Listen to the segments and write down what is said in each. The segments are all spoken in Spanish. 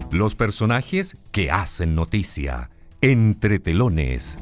Los personajes que hacen noticia. Entre telones.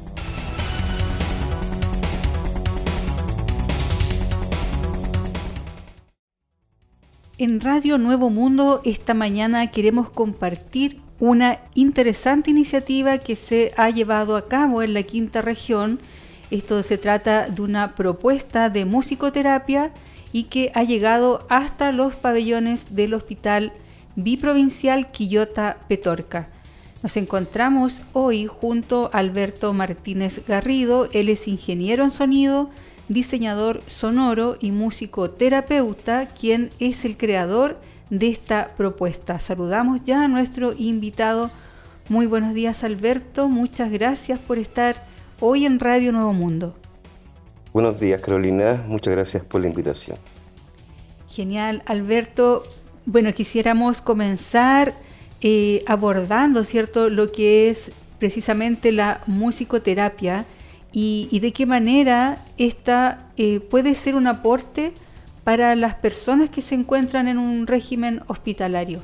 En Radio Nuevo Mundo esta mañana queremos compartir una interesante iniciativa que se ha llevado a cabo en la Quinta Región. Esto se trata de una propuesta de musicoterapia y que ha llegado hasta los pabellones del Hospital Biprovincial Quillota Petorca. Nos encontramos hoy junto a Alberto Martínez Garrido. Él es ingeniero en sonido, diseñador sonoro y musicoterapeuta, quien es el creador de esta propuesta. Saludamos ya a nuestro invitado. Muy buenos días, Alberto. Muchas gracias por estar hoy en Radio Nuevo Mundo. Buenos días, Carolina. Muchas gracias por la invitación. Genial, Alberto. Bueno, quisiéramos comenzar abordando, ¿cierto?, lo que es precisamente la musicoterapia y de qué manera esta puede ser un aporte para las personas que se encuentran en un régimen hospitalario.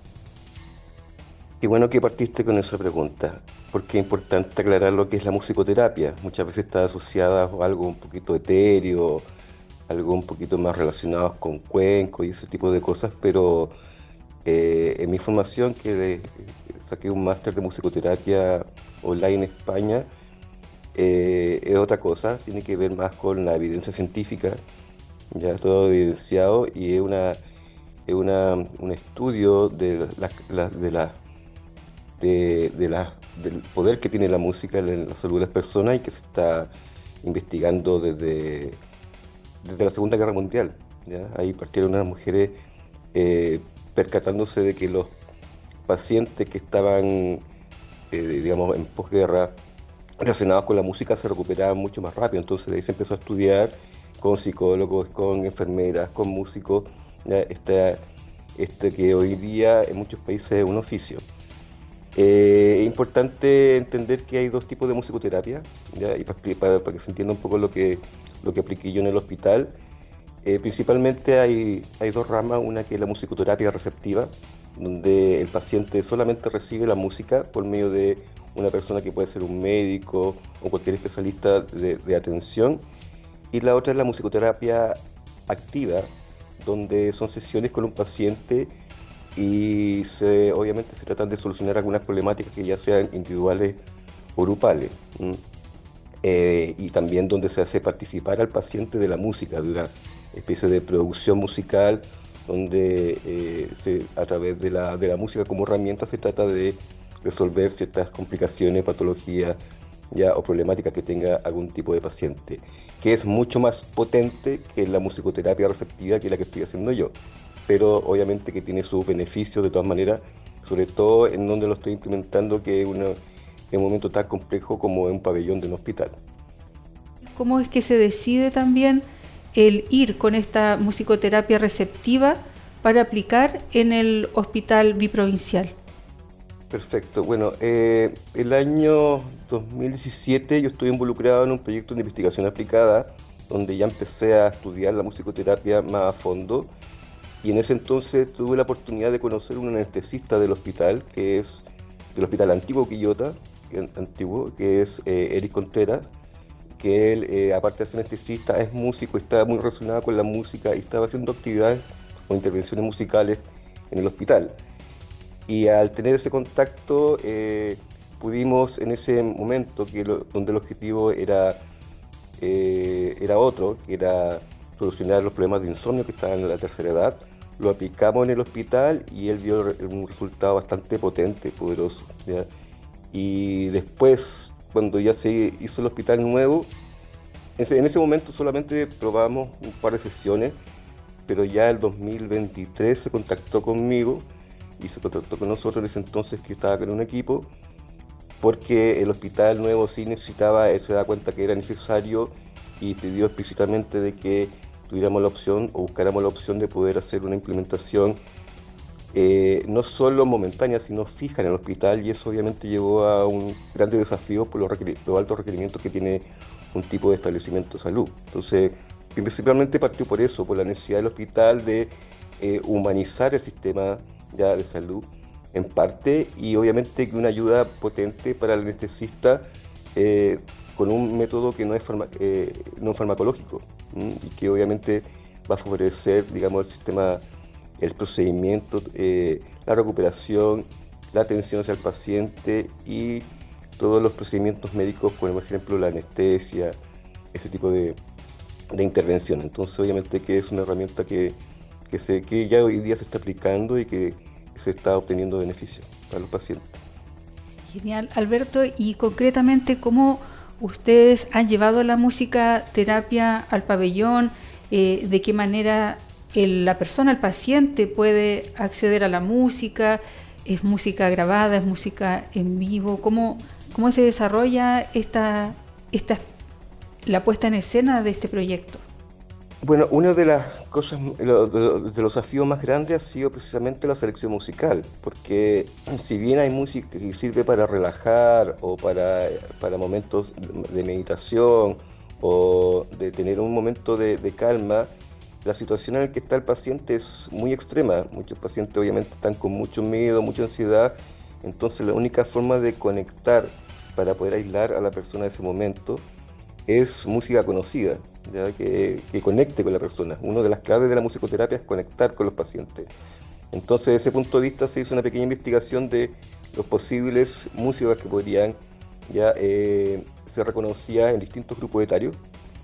Qué bueno que partiste con esa pregunta, porque es importante aclarar lo que es la musicoterapia. Muchas veces está asociada a algo un poquito etéreo, algo un poquito más relacionado con cuencos y ese tipo de cosas, pero en mi formación, que saqué un máster de musicoterapia online en España, es otra cosa, tiene que ver más con la evidencia científica, ya todo evidenciado, y es un estudio del poder que tiene la música en la salud de las personas y que se está investigando desde la Segunda Guerra Mundial, ¿ya? Ahí partieron unas mujeres percatándose de que los pacientes que estaban, digamos, en posguerra relacionados con la música se recuperaban mucho más rápido. Entonces de ahí se empezó a estudiar con psicólogos, con enfermeras, con músicos, ¿ya? Este que hoy día en muchos países es un oficio. Es importante entender que hay dos tipos de musicoterapia, ¿ya? Y para que se entienda un poco lo que apliqué yo en el hospital. Principalmente hay dos ramas, una que es la musicoterapia receptiva, donde el paciente solamente recibe la música por medio de una persona que puede ser un médico o cualquier especialista de atención, y la otra es la musicoterapia activa, donde son sesiones con un paciente y obviamente se tratan de solucionar algunas problemáticas que ya sean individuales o grupales. Y también donde se hace participar al paciente de la música, de una especie de producción musical, donde a través de la música como herramienta se trata de resolver ciertas complicaciones, patologías ya, o problemáticas que tenga algún tipo de paciente, que es mucho más potente que la musicoterapia receptiva, que es la que estoy haciendo yo, pero obviamente que tiene sus beneficios de todas maneras, sobre todo en donde lo estoy implementando, que es un momento tan complejo como en un pabellón de un hospital. ¿Cómo es que se decide también el ir con esta musicoterapia receptiva para aplicar en el Hospital Biprovincial? Perfecto. Bueno, el año 2017 yo estuve involucrado en un proyecto de investigación aplicada, donde ya empecé a estudiar la musicoterapia más a fondo, y en ese entonces tuve la oportunidad de conocer un anestesista del hospital, que es del Hospital Antiguo Quillota, que es Eric Contreras, que él, aparte de ser anestesista, es músico, está muy relacionado con la música y estaba haciendo actividades o intervenciones musicales en el hospital. Y al tener ese contacto, pudimos en ese momento, donde el objetivo era otro, que era solucionar los problemas de insomnio que estaban en la tercera edad, lo aplicamos en el hospital y él vio un resultado bastante potente, poderoso, ¿ya? Y después, cuando ya se hizo el hospital nuevo, en ese momento solamente probamos un par de sesiones, pero ya el 2023 se contactó conmigo y se contactó con nosotros en ese entonces, que estaba con un equipo, porque el hospital nuevo sí necesitaba, él se da cuenta que era necesario y pidió explícitamente de que tuviéramos la opción o buscáramos la opción de poder hacer una implementación no solo momentánea, sino fija en el hospital, y eso obviamente llevó a un grande desafío por los altos requerimientos que tiene un tipo de establecimiento de salud. Entonces, principalmente partió por eso, por la necesidad del hospital de humanizar el sistema ya de salud en parte, y obviamente que una ayuda potente para el anestesista con un método que no es no farmacológico, y que obviamente va a favorecer, digamos, el sistema, el procedimiento, la recuperación, la atención hacia el paciente y todos los procedimientos médicos, por ejemplo, la anestesia, ese tipo de intervención. Entonces, obviamente que es una herramienta que ya hoy día se está aplicando y que se está obteniendo beneficios para los pacientes. Genial, Alberto. Y concretamente, ¿cómo ustedes han llevado la música terapia al pabellón? ¿De qué manera la persona, el paciente, puede acceder a la música? ¿Es música grabada? ¿Es música en vivo? ¿Cómo se desarrolla la puesta en escena de este proyecto? Bueno, una de las cosas, de los desafíos más grandes ha sido precisamente la selección musical, porque si bien hay música que sirve para relajar o para momentos de meditación o de tener un momento de calma, la situación en la que está el paciente es muy extrema. Muchos pacientes obviamente están con mucho miedo, mucha ansiedad, entonces la única forma de conectar para poder aislar a la persona en ese momento es música conocida, ¿ya? Que conecte con la persona. Una de las claves de la musicoterapia es conectar con los pacientes. Entonces, desde ese punto de vista se hizo una pequeña investigación de los posibles músicos que podrían ya ser reconocidas en distintos grupos etarios,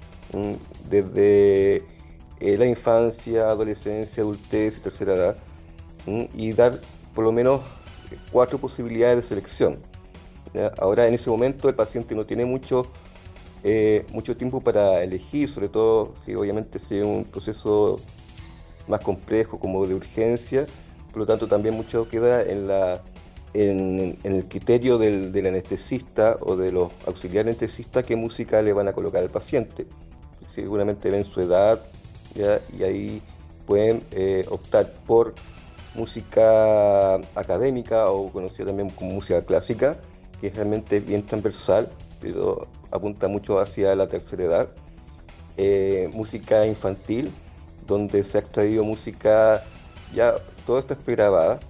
desde la infancia, adolescencia, adultez y tercera edad, y dar por lo menos 4 posibilidades de selección, ¿ya? Ahora, en ese momento el paciente no tiene mucho tiempo para elegir, sobre todo si obviamente es un proceso más complejo como de urgencia, por lo tanto también mucho queda en el criterio del anestesista o de los auxiliares anestesistas qué música le van a colocar al paciente. Seguramente ven su edad, ¿ya? Y ahí pueden optar por música académica o conocida también como música clásica, que es realmente bien transversal, pero apunta mucho hacia la tercera edad. Música infantil, donde se ha extraído música, ya todo esto es pregrabada.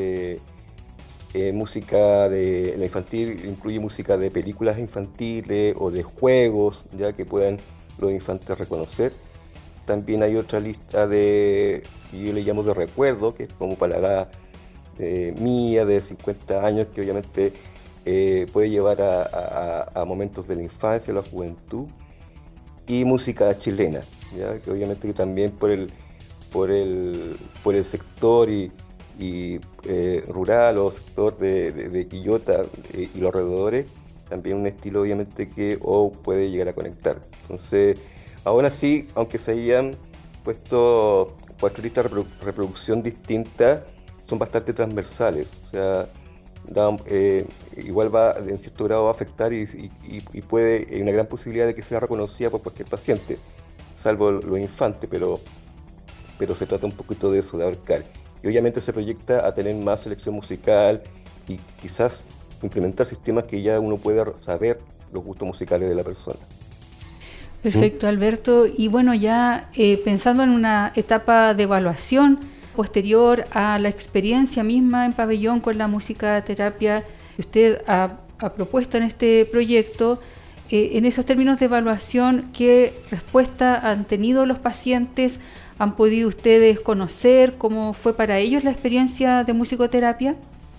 Música de la infantil incluye música de películas infantiles o de juegos, ya que puedan los infantes reconocer. También hay otra lista que yo le llamo de recuerdo, que es como para la edad mía de 50 años, que obviamente puede llevar a momentos de la infancia, la juventud, y música chilena, ¿ya? Que obviamente que también por el sector rural o sector de Quillota y los alrededores, también un estilo obviamente que puede llegar a conectar. Entonces, aún así, aunque se hayan puesto 4 listas de reproducción distintas, son bastante transversales, o sea, igual va en cierto grado a afectar y hay una gran posibilidad de que sea reconocida por cualquier paciente, salvo los infantes, pero se trata un poquito de eso, de abarcar. Y obviamente se proyecta a tener más selección musical y quizás implementar sistemas que ya uno pueda saber los gustos musicales de la persona. Perfecto, Alberto. Y bueno, ya pensando en una etapa de evaluación posterior a la experiencia misma en pabellón con la musicoterapia que usted ha propuesto en este proyecto, en esos términos de evaluación, ¿qué respuesta han tenido los pacientes? ¿Han podido ustedes conocer cómo fue para ellos la experiencia de musicoterapia?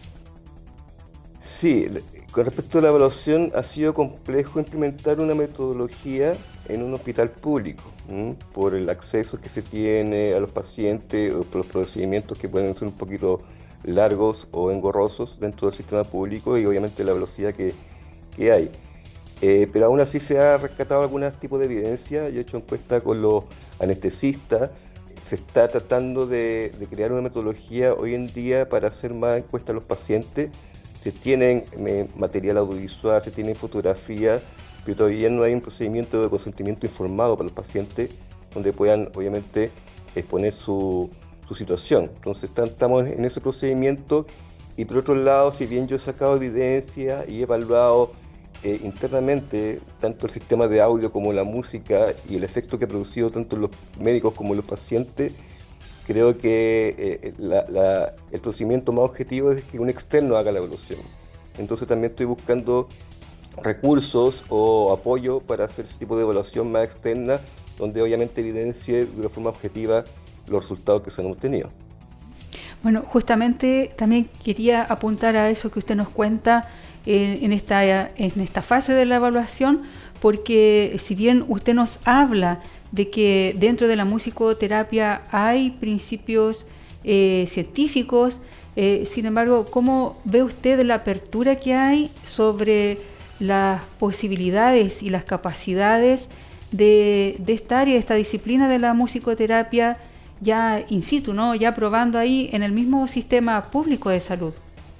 Sí, con respecto a la evaluación, ha sido complejo implementar una metodología en un hospital público, por el acceso que se tiene a los pacientes o por los procedimientos que pueden ser un poquito largos o engorrosos dentro del sistema público y obviamente la velocidad que hay. Pero aún así se ha rescatado algún tipo de evidencia. Yo he hecho encuesta con los anestesistas. Se está tratando de crear una metodología hoy en día para hacer más encuestas a los pacientes. Se tienen material audiovisual, se tienen fotografías, pero todavía no hay un procedimiento de consentimiento informado para los pacientes donde puedan obviamente exponer su situación. Entonces estamos en ese procedimiento y por otro lado, si bien yo he sacado evidencia y he evaluado internamente tanto el sistema de audio como la música y el efecto que ha producido tanto en los médicos como en los pacientes, creo que el procedimiento más objetivo es que un externo haga la evaluación. Entonces también estoy buscando recursos o apoyo para hacer ese tipo de evaluación más externa, donde obviamente evidencie de una forma objetiva los resultados que se han obtenido. Bueno, justamente también quería apuntar a eso que usted nos cuenta en esta fase de la evaluación, porque si bien usted nos habla de que dentro de la musicoterapia hay principios científicos, sin embargo, ¿cómo ve usted la apertura que hay sobre las posibilidades y las capacidades de esta área, de esta disciplina de la musicoterapia ya in situ, ¿no? Ya probando ahí en el mismo sistema público de salud?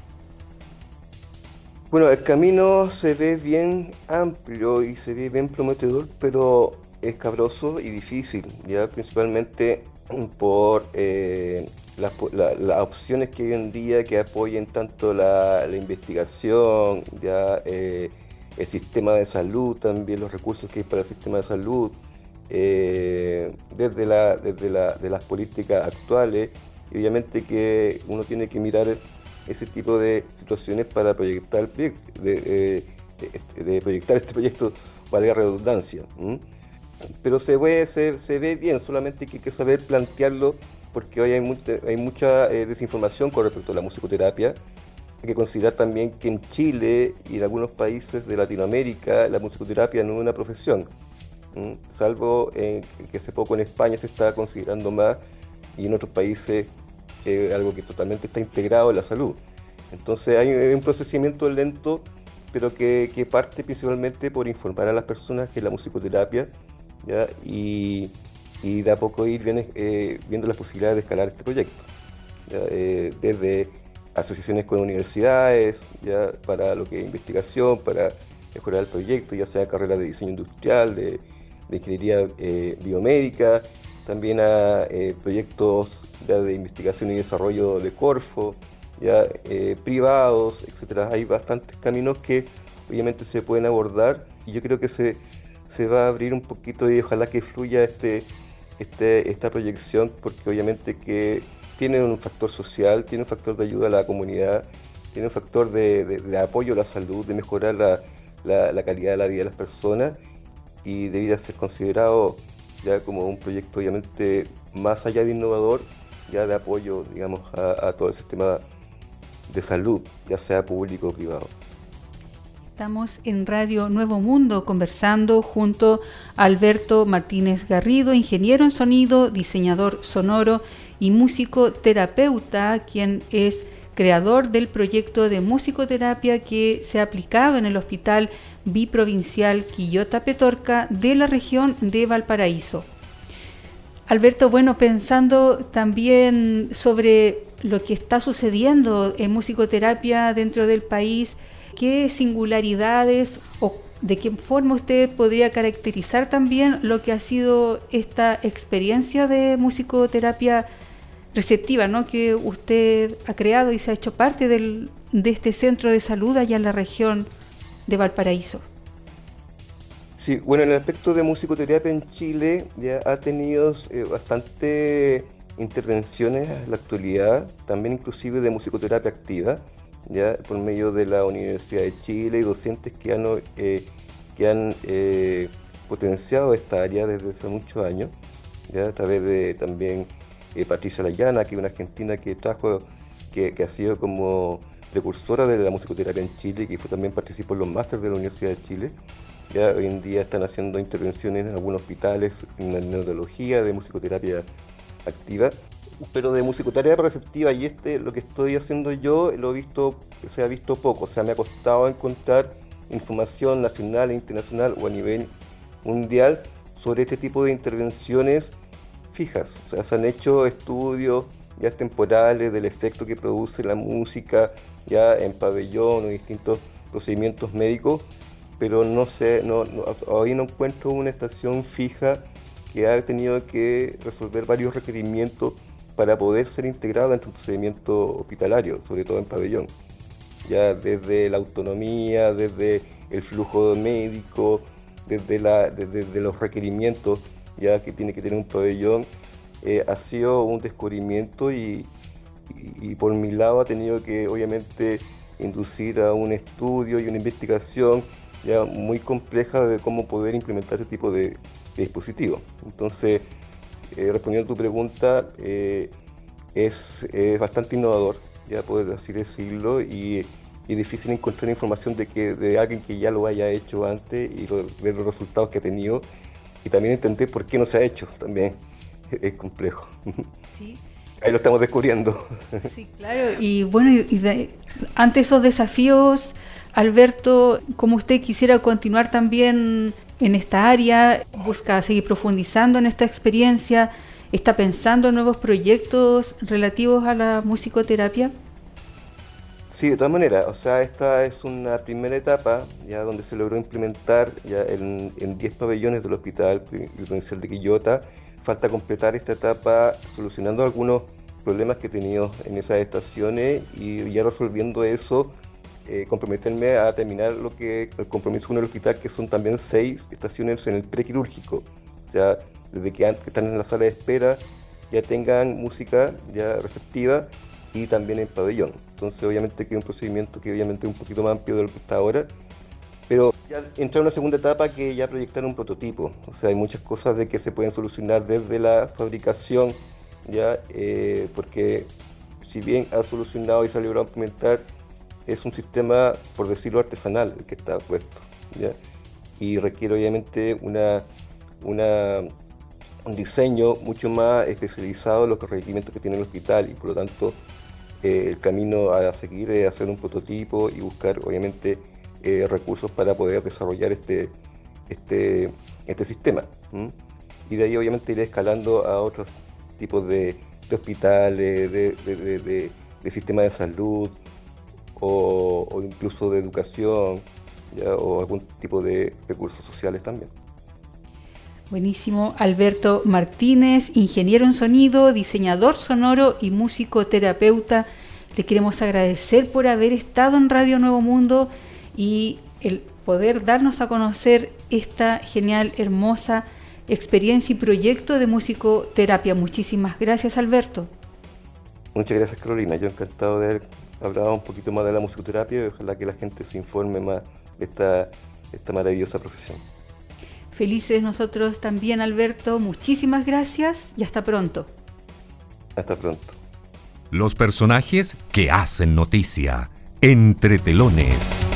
Bueno, el camino se ve bien amplio y se ve bien prometedor, pero escabroso y difícil, ya principalmente por las opciones que hoy en día que apoyen tanto la investigación, ya el sistema de salud, también los recursos que hay para el sistema de salud, de las políticas actuales. Y obviamente que uno tiene que mirar ese tipo de situaciones para proyectar proyectar este proyecto, valga la redundancia. Pero se ve bien, solamente que hay que saber plantearlo, porque hoy hay mucha desinformación con respecto a la musicoterapia. Hay que considerar también que en Chile y en algunos países de Latinoamérica la musicoterapia no es una profesión, salvo que hace poco en España se está considerando más, y en otros países algo que totalmente está integrado en la salud. Entonces hay un procesamiento lento, pero que parte principalmente por informar a las personas que es la musicoterapia, ¿ya? Y de a poco ir viendo las posibilidades de escalar este proyecto, ¿ya? Desde asociaciones con universidades, ya para lo que es investigación, para mejorar el proyecto, ya sea carreras de diseño industrial, de ingeniería biomédica, también a proyectos ya de investigación y desarrollo de Corfo, ya privados, etcétera. Hay bastantes caminos que obviamente se pueden abordar, y yo creo que se va a abrir un poquito, y ojalá que fluya esta proyección, porque obviamente que tiene un factor social, tiene un factor de ayuda a la comunidad, tiene un factor de apoyo a la salud, de mejorar la calidad de la vida de las personas, y debería ser considerado ya como un proyecto obviamente más allá de innovador, ya de apoyo, digamos, a todo el sistema de salud, ya sea público o privado. Estamos en Radio Nuevo Mundo conversando junto a Alberto Martínez Garrido, ingeniero en sonido, diseñador sonoro y musicoterapeuta, quien es creador del proyecto de musicoterapia que se ha aplicado en el Hospital Biprovincial Quillota Petorca de la región de Valparaíso. Alberto, bueno, pensando también sobre lo que está sucediendo en musicoterapia dentro del país, ¿qué singularidades o de qué forma usted podría caracterizar también lo que ha sido esta experiencia de musicoterapia receptiva, ¿no?, que usted ha creado y se ha hecho parte de este centro de salud allá en la región de Valparaíso? Sí, bueno, en el aspecto de musicoterapia en Chile ya ha tenido bastante intervenciones en la actualidad, también inclusive de musicoterapia activa, ya por medio de la Universidad de Chile y docentes que han potenciado esta área desde hace muchos años, ya a través de también Patricia Layana, que es una argentina que ha sido como precursora de la musicoterapia en Chile, que también participó en los másteres de la Universidad de Chile. Ya hoy en día están haciendo intervenciones en algunos hospitales en la neurología de musicoterapia activa, pero de musicoterapia receptiva, y lo que estoy haciendo yo se ha visto poco. O sea, me ha costado encontrar información nacional e internacional o a nivel mundial sobre este tipo de intervenciones fijas. O sea, se han hecho estudios ya temporales del efecto que produce la música ya en pabellón o distintos procedimientos médicos, pero hoy no encuentro una estación fija que ha tenido que resolver varios requerimientos para poder ser integrada en un procedimiento hospitalario, sobre todo en pabellón. Ya desde la autonomía, desde el flujo médico, desde los requerimientos ya que tiene que tener un pabellón, ha sido un descubrimiento y por mi lado ha tenido que obviamente inducir a un estudio y una investigación ya muy compleja de cómo poder implementar este tipo de dispositivos. Entonces, respondiendo a tu pregunta, es bastante innovador, ya poder así decirlo, y difícil encontrar información de alguien que ya lo haya hecho antes y ver los resultados que ha tenido y también entender por qué no se ha hecho, también es complejo. Sí. Ahí lo estamos descubriendo. Sí, claro. Y bueno, ante esos desafíos, Alberto, como usted quisiera continuar también en esta área, busca seguir profundizando en esta experiencia, ¿está pensando en nuevos proyectos relativos a la musicoterapia? Sí, de todas maneras, o sea, esta es una primera etapa ya donde se logró implementar ya en 10 pabellones del Hospital Provincial de Quillota. Falta completar esta etapa solucionando algunos problemas que he tenido en esas estaciones y ya resolviendo eso, comprometerme a terminar el compromiso con el hospital, que son también 6 estaciones en el prequirúrgico. O sea, desde que están en la sala de espera ya tengan música ya receptiva y también en pabellón. Entonces obviamente que es un procedimiento que obviamente es un poquito más amplio de lo que está ahora, pero ya entra en una segunda etapa que ya proyectar un prototipo. O sea, hay muchas cosas de que se pueden solucionar desde la fabricación, ya porque si bien ha solucionado y se ha logrado implementar, es un sistema, por decirlo, artesanal el que está puesto, ¿ya? Y requiere obviamente un diseño mucho más especializado en los requerimientos que tiene el hospital y por lo tanto el camino a seguir es hacer un prototipo y buscar obviamente recursos para poder desarrollar este sistema. Y de ahí obviamente iré escalando a otros tipos de hospitales, de sistemas de salud o incluso de educación, ¿ya? O algún tipo de recursos sociales también. Buenísimo. Alberto Martínez, ingeniero en sonido, diseñador sonoro y musicoterapeuta. Le queremos agradecer por haber estado en Radio Nuevo Mundo y el poder darnos a conocer esta genial, hermosa experiencia y proyecto de musicoterapia. Muchísimas gracias, Alberto. Muchas gracias, Carolina. Yo encantado de haber hablado un poquito más de la musicoterapia y ojalá que la gente se informe más de esta maravillosa profesión. Felices nosotros también, Alberto. Muchísimas gracias y hasta pronto. Hasta pronto. Los personajes que hacen noticia. Entre telones.